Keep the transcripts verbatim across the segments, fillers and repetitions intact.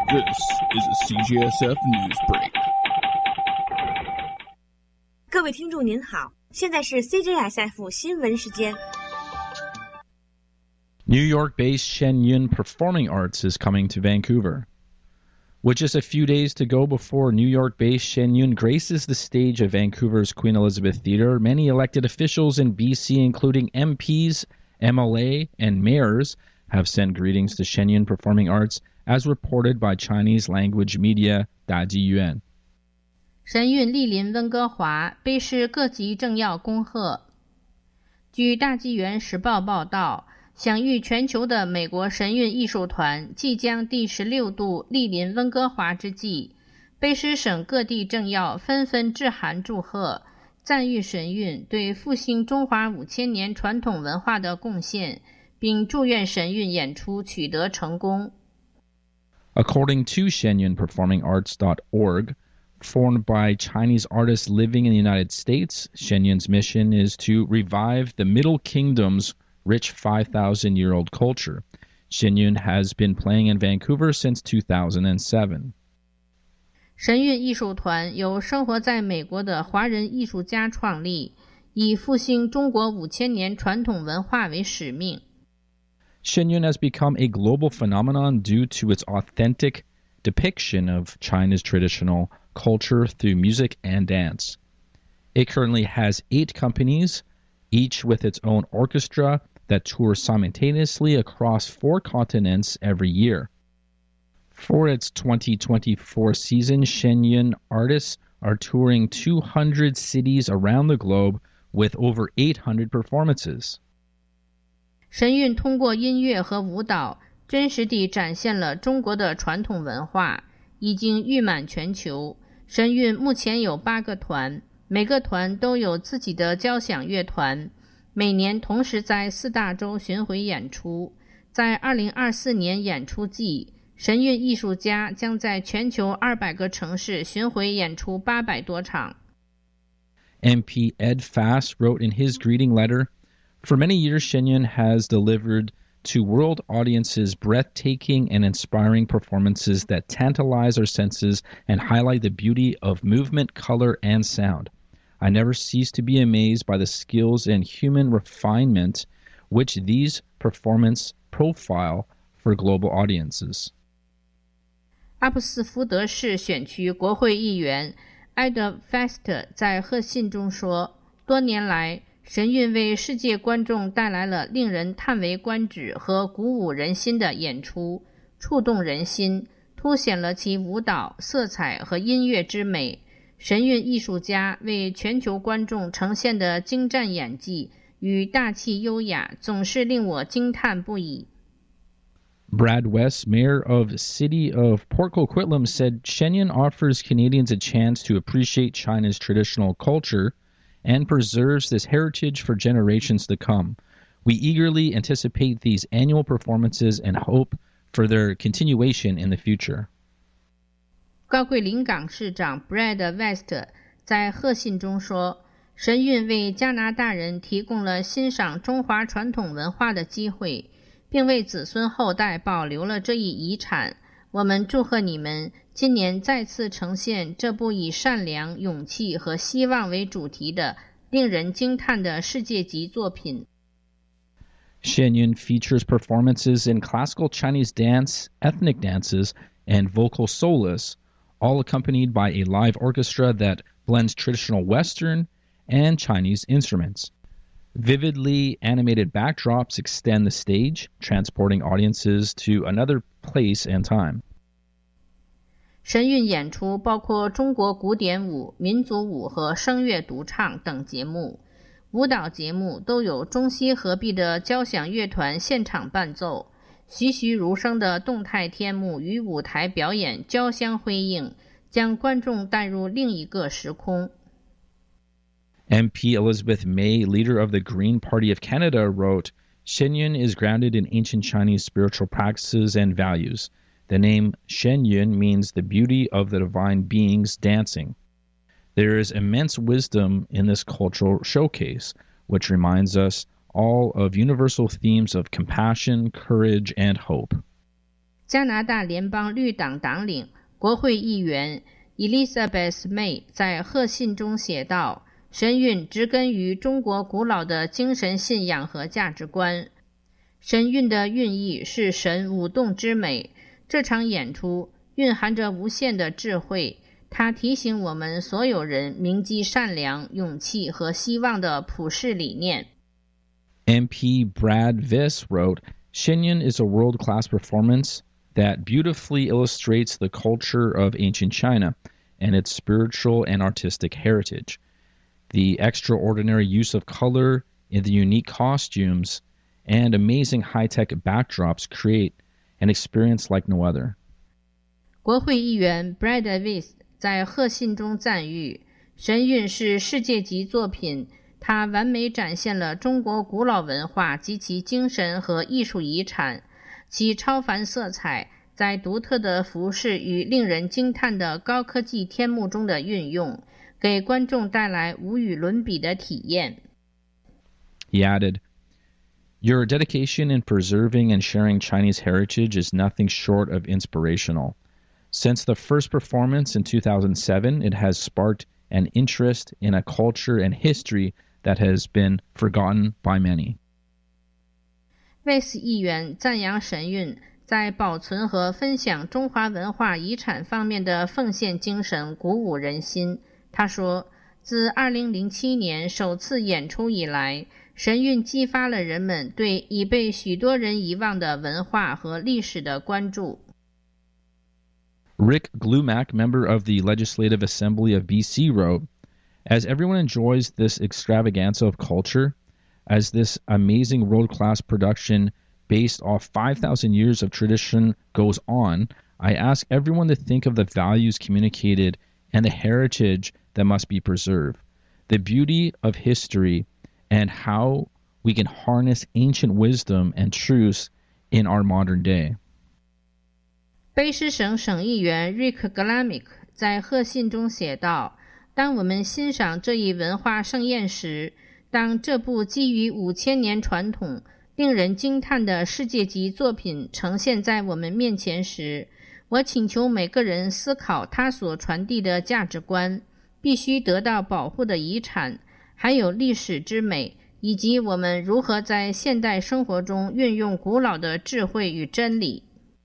This is a C J S F News Break. 各位听众您好，现在是 C J S F 新闻时间。 New York-based Shenyun Performing Arts is coming to Vancouver. With just a few days to go before New York-based Shenyun graces the stage of Vancouver's Queen Elizabeth Theatre, many elected officials in B C, including M Ps, M L A, and mayors, have sent greetings to Shenyun Performing Arts, as reported by Chinese-language media Dajiyuan. 神韵莅临温哥华，卑诗各级政要恭贺。据大纪元时报报道，享誉全球的美国神韵艺术团即将第十六度莅临温哥华之际，卑诗省各地政要纷纷致函祝贺，赞誉神韵对复兴中华五千年传统文化的贡献，并祝愿神韵演出取得成功。 According to Shenyun Performing Arts dot org, formed by Chinese artists living in the United States, Shenyun's mission is to revive the Middle Kingdom's rich five thousand year old culture. Shenyun has been playing in Vancouver since two thousand seven. 神韵艺术团由生活在美国的华人艺术家创立，以复兴中国五千年传统文化为使命。 Shenyun has become a global phenomenon due to its authentic depiction of China's traditional culture through music and dance. It currently has eight companies, each with its own orchestra, that tour simultaneously across four continents every year. For its twenty twenty-four season, Shenyun artists are touring two hundred cities around the globe with over eight hundred performances. 神韵通过音乐和舞蹈真实地展现了中国的传统文化，已经誉满全球。神韵目前有八个团，每个团都有自己的交响乐团，每年同时在四大洲巡回演出。在二零二四年演出季，神韵艺术家将在全球二百个城市巡回演出八百多场。 M P Ed Fast wrote in his greeting letter, "For many years, Shenyun has delivered to world audiences breathtaking and inspiring performances that tantalize our senses and highlight the beauty of movement, color, and sound. I never cease to be amazed by the skills and human refinement which these performances profile for global audiences." 阿布斯福德市选区国会议员埃德 Fast 在贺信中说，多年来神韵为世界观众带来了令人叹为观止和鼓舞人心的演出，触动人心，凸显了其舞蹈、色彩和音乐之美。神韵艺术家为全球观众呈现的精湛演技与大气优雅，总是令我惊叹不已。 Brad West, mayor of the city of Port Coquitlam, said Shenyun offers Canadians a chance to appreciate China's traditional culture and preserves this heritage for generations to come. We eagerly anticipate these annual performances and hope for their continuation in the future. 高桂林港市长 Brad West 在贺信中说，神韵为加拿大人提供了欣赏中华传统文化的机会，并为子孙后代保留了这一遗产。我们祝贺你们今年再次呈现这部以善良、勇气和希望为主题的令人惊叹的世界级作品。 Shenyun features performances in classical Chinese dance, ethnic dances, and vocal solos, all accompanied by a live orchestra that blends traditional Western and Chinese instruments. Vividly animated backdrops extend the stage, transporting audiences to another place and time. 神韵演出包括中国古典舞、民族舞和声乐独唱等节目，舞蹈节目都有中西合璧的交响乐团现场伴奏，栩栩如生的动态天幕与舞台表演交相辉映，将观众带入另一个时空。 M P Elizabeth May, leader of the Green Party of Canada, wrote, "Shenyun is grounded in ancient Chinese spiritual practices and values. The name Shenyun means the beauty of the divine beings dancing. There is immense wisdom in this cultural showcase, which reminds us all of universal themes of compassion, courage, and hope." 加拿大联邦绿党党领、国会议员 Elizabeth May 在贺信中写道，神韵植根于中国古老的精神信仰和价值观。神韵的寓意是神舞动之美，这场演出蕴含着无限的智慧，它提醒我们所有人铭记善良、勇气和希望的普世理念。 M P Brad Viss wrote, Shenyun is a world-class performance that beautifully illustrates the culture of ancient China and its spiritual and artistic heritage. The extraordinary use of color in the unique costumes and amazing high-tech backdrops create an experience like no other. 国会议员 Brad Viss 在贺信中赞誉，神韵是世界级作品，它完美展现了中国古老文化及其精神和艺术遗产，其超凡色彩在独特的服饰与令人惊叹的高科技天幕中的运用，给观众带来无与伦比的体验。 He added, Your dedication in preserving and sharing Chinese heritage is nothing short of inspirational. Since the first performance in two thousand seven, it has sparked an interest in a culture and history that has been forgotten by many. 卫斯议员赞扬神韵在保存和分享中华文化遗产方面的奉献精神鼓舞人心。他说，自二零零七年首次演出以来，神韵激发了人们对已被许多人遗忘的文化和历史的关注。 Rick Glumac, member of the Legislative Assembly of B C, wrote, As everyone enjoys this extravaganza of culture, as this amazing world-class production based off five thousand years of tradition goes on, I ask everyone to think of the values communicated and the heritage that must be preserved, the beauty of history, and how we can harness ancient wisdom and truths in our modern day. 卑诗省省议员 Rick Glumac 在贺信中写道，当我们欣赏这一文化盛宴时，当这部基于五千年传统、令人惊叹的世界级作品呈现在我们面前时，我请求每个人思考它所传递的价值观、必须得到保护的遗产，还有历史之美，以及我们如何在现代生活中运用古老的智慧与真理。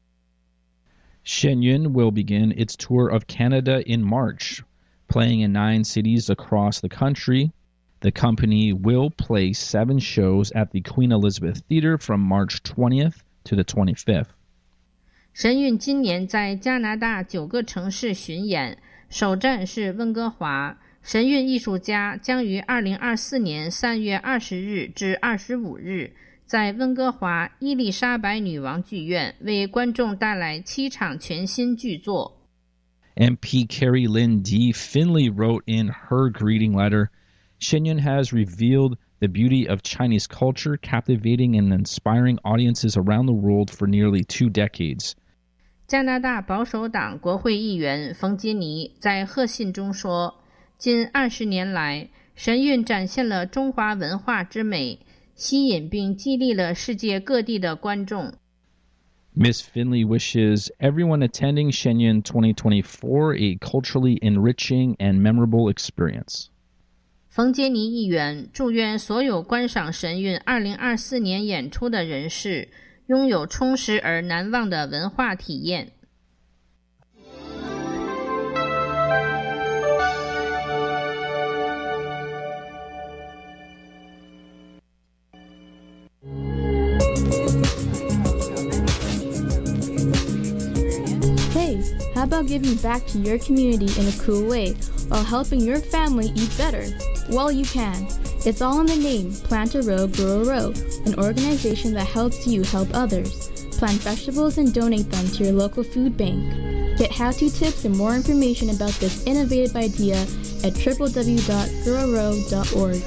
Shenyun will begin its tour of Canada in March, playing in nine cities across the country. The company will play seven shows at the Queen Elizabeth Theatre from March twentieth to the twenty-fifth. 神韵今年在加拿大九个城市巡演，首站是温哥华。神韵艺术家将于二零二四年三月二十日至二十五日在温哥华伊丽莎白女王剧院为观众带来七场全新剧作。 M P Carrie Lynn D. Finley wrote in her greeting letter, Shenyun has revealed the beauty of Chinese culture, captivating and inspiring audiences around the world for nearly two decades. 加拿大保守党国会议员冯杰尼在贺信中说，近二十年来，神韵展现了中华文化之美，吸引并激励了世界各地的观众。 Miz Finley wishes everyone attending Shenyun twenty twenty-four a culturally enriching and memorable experience. 冯杰尼议员祝愿所有观赏神韵二零二四年演出的人士拥有充实而难忘的文化体验。 How about giving back to your community in a cool way while helping your family eat better? Well, you can. It's all in the name, Plant a Row, Grow a Row, an organization that helps you help others. Plant vegetables and donate them to your local food bank. Get how-to tips and more information about this innovative idea at w w w dot grow a row dot org.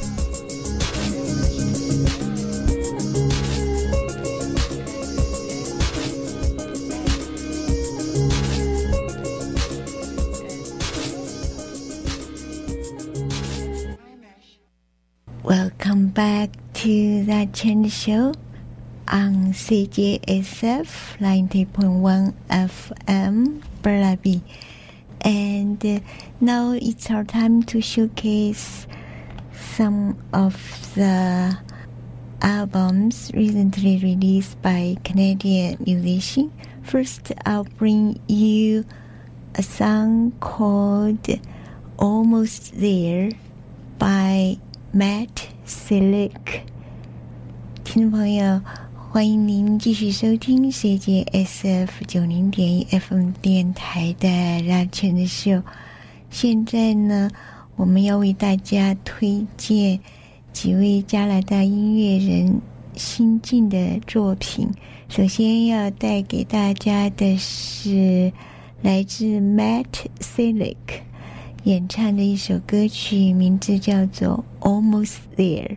Welcome back to the Chen Show. on C J S F ninety point one F M Burnaby. And uh, now it's our time to showcase some of the albums recently released by Canadian musicians. First, I'll bring you a song called Almost There by Matt Slick. 听众朋友，欢迎您继续收听 C J S F 九零点一 F M 电台的拉全的秀。现在呢，我们要为大家推荐几位加拿大音乐人新进的作品。首先要带给大家的是来自 Matt Slick 演唱的一首歌曲，名字叫做 Almost There。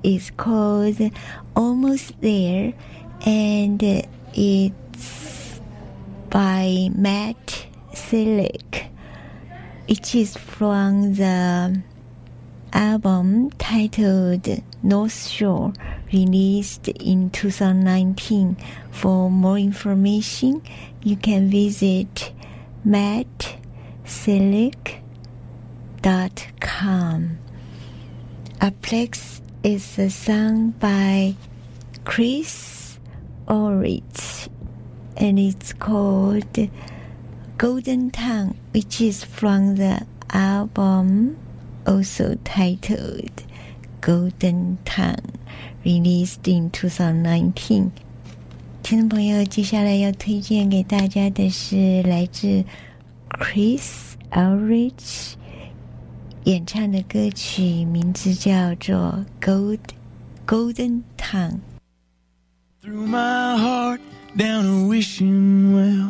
is called Almost There, and it's by Matt Slick. It is from the album titled North Shore, released in two thousand nineteen. For more information, you can visit matt slick dot com. Aplex is a song by Chris Orridge, and it's called Golden Tongue, which is from the album also titled Golden Tongue, released in two thousand nineteen. 听众朋友，接下来要推荐给大家的是来自 Chris Orridge 演唱的歌曲，名字叫做 Gold, Golden Tongue. Threw my heart down a wishing well,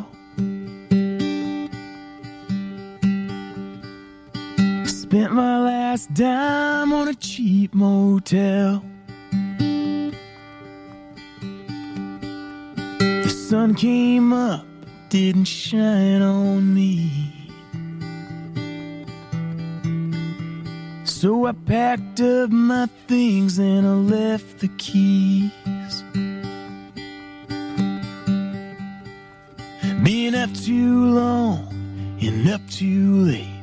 spent my last dime on a cheap motel. The sun came up, didn't shine on me, so I packed up my things and I left the keys. Been up too long and up too late.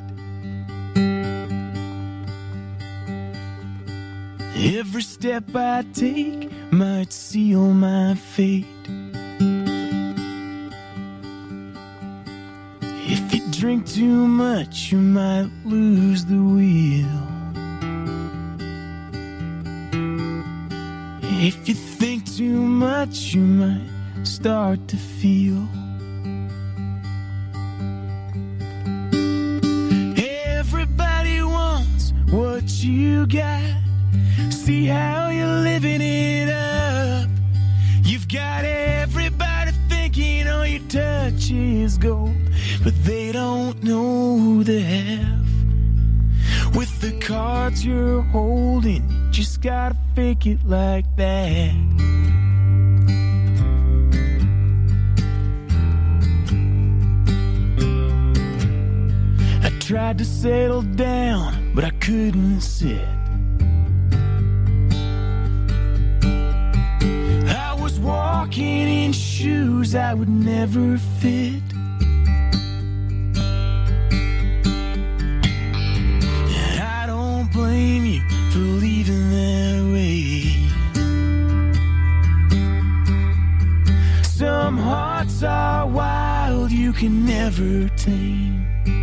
Every step I take might seal my fate. If you drink too much, you might lose the wheel. If you think too much, you might start to feel. Everybody wants what you got. See how you're living it up. You've got everybody thinking all you touch is gold, but they don't know the half. With the cards you're holding, you just gotta fake it like that. I tried to settle down, but I couldn't sit. I was walking in shoes I would never fit. And I don't blame you for leaving that way. Some hearts are wild you can never tame.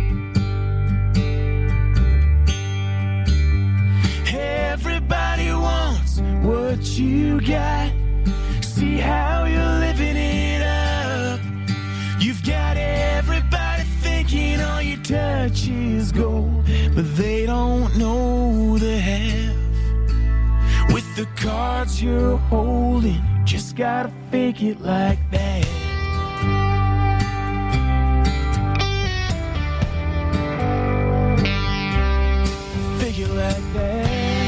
Everybody wants what you got. See how you're living it up. You've got everybody thinking all you touch is gold, but they don't know the half. With the cards you're holding, just gotta fake it like that. Fake it like that.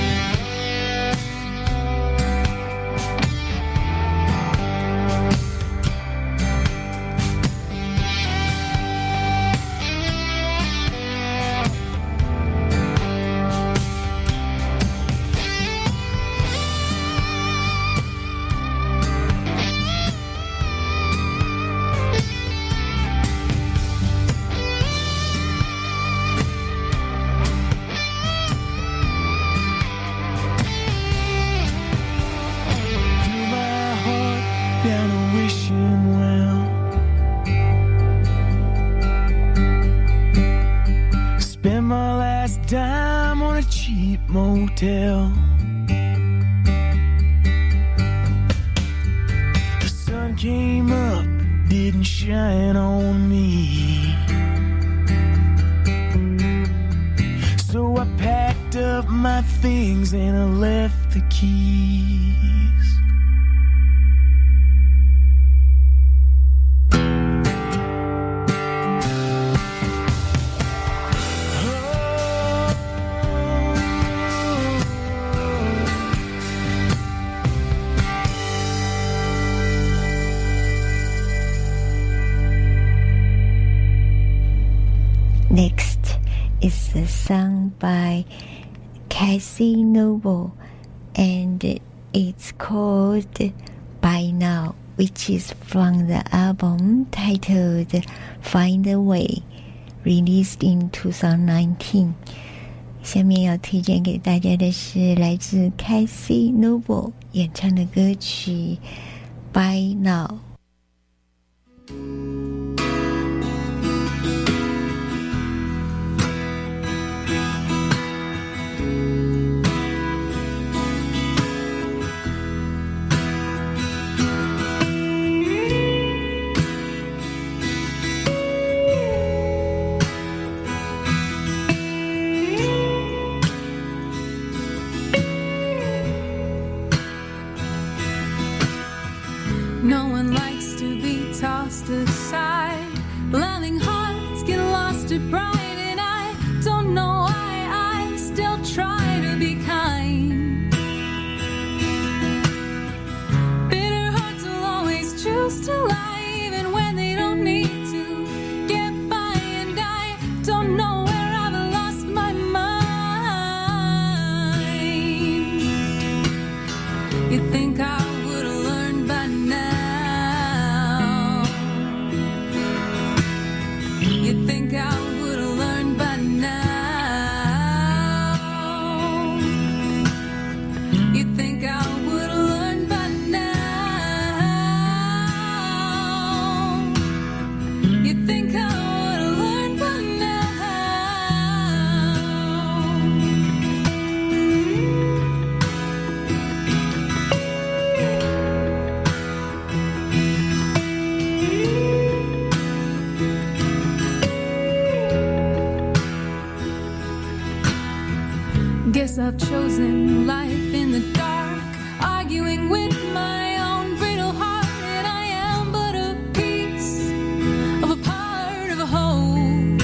Dime on a cheap motel. The sun came up, didn't shine on me, so I packed up my things and I left the keys. is a song by Cassie Noble, and it's called By Now, which is from the album titled Find a Way, released in twenty nineteen. 下面要推荐给大家的是来自 Cassie Noble 演唱的歌曲 By Now。 No one likes to be tossed aside. Loving hearts get lost to pride, and I don't know why I still try to be kind. Bitter hearts will always choose to lie, even when they don't need to get by, and I don't know where I've lost my mind. You think I would have learned by now? You think I would have learned by now? You think I would have learned by now? You think I would have learned by Guess I've chosen life in the dark, arguing with my own brittle heart, and I am but a piece of a part of a whole.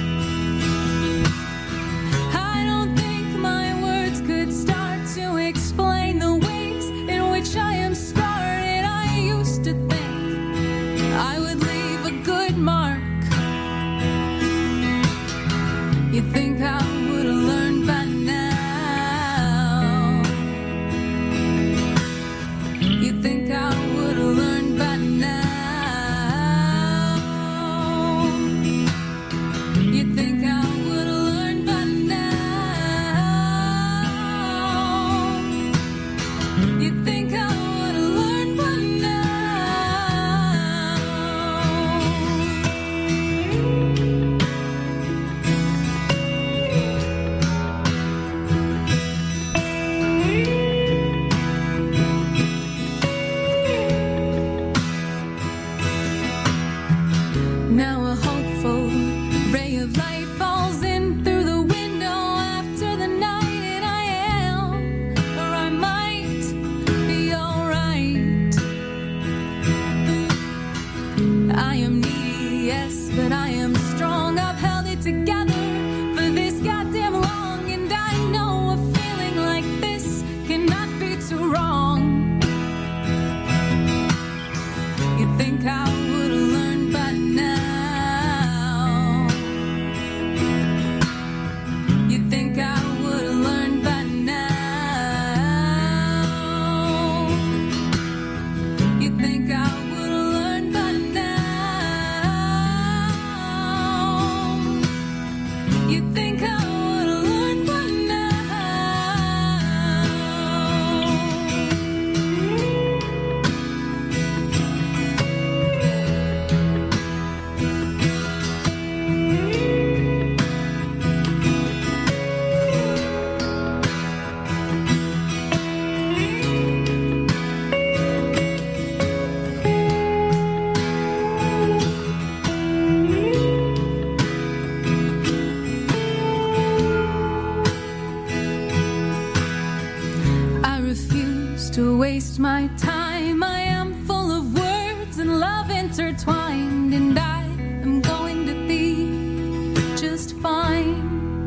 I don't think my words could start to explain the ways in which I am scarred, and I used to think I would leave a good mark. You think I would have learned by now? You think I would have learned by now? You think I would have learned by now? You think I would have learned by now? Now a hopeful ray of light falls in through the window after the night, and I am, or I might be alright. I am needy, yes, but I am strong. I've held it together for this goddamn long, and I know a feeling like this cannot be too wrong. You think I would have learned by now? You think I would have learned by now? You think I would have learned by now? You think I would have learned by now? I refuse to waste my time. I am full of words and love intertwined, and I am going to be just fine.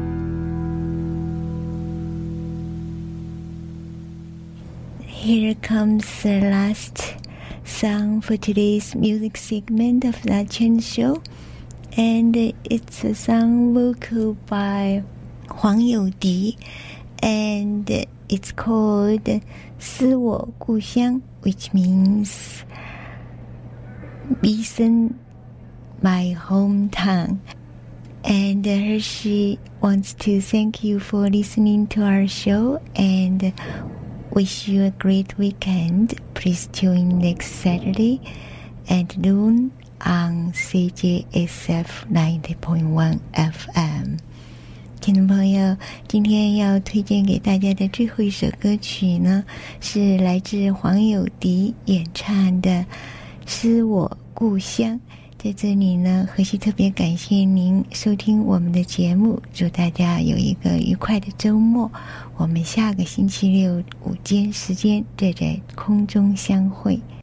Here comes the last song for today's music segment of the Chen Show. and it's a song vocal by Huang Youdi, and it's called 思我故乡, which means listen my hometown. And Hershey wants to thank you for listening to our show and wish you a great weekend. Please tune next Saturday at noon on C J S F ninety point one F M. 听众朋友，今天要推荐给大家的最后一首歌曲呢，是来自黄友迪演唱的《思我故乡》。在这里呢，荷西特别感谢您收听我们的节目，祝大家有一个愉快的周末。我们下个星期六午间时间再在空中相会。